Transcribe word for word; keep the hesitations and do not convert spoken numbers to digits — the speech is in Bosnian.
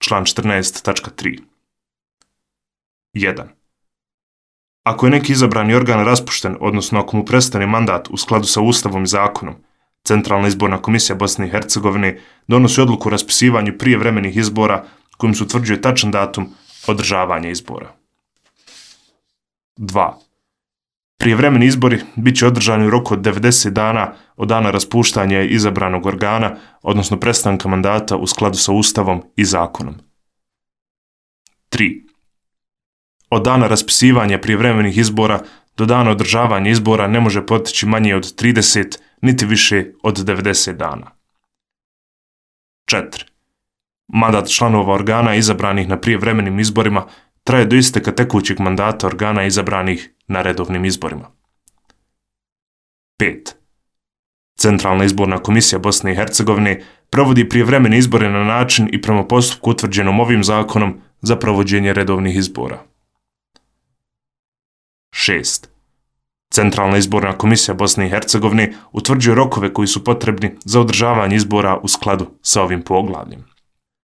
član četrnaest tačka tri. jedan. Ako je neki izabrani organ raspušten, odnosno ako mu prestane mandat u skladu sa Ustavom i zakonom, Centralna izborna komisija Bosne i Hercegovine donosi odluku o raspisivanju prijevremenih izbora kojim se utvrđuje tačan datum održavanja izbora. dva. Prijevremeni izbori bit će održani u roku od devedeset dana od dana raspuštanja izabranog organa, odnosno prestanka mandata u skladu sa Ustavom i zakonom. tri. Od dana raspisivanja prijevremenih izbora do dana održavanja izbora ne može proteći manje od trideset, niti više od devedeset dana. četiri. Mandat članova organa izabranih na prijevremenim izborima traje do isteka tekućeg mandata organa izabranih na redovnim izborima. pet. Centralna izborna komisija Bosne i Hercegovine provodi prijevremene izbore na način i prema postupku utvrđenom ovim zakonom za provođenje redovnih izbora. šest. Centralna izborna komisija Bosne i Hercegovine utvrđuje rokove koji su potrebni za održavanje izbora u skladu sa ovim poglavljem.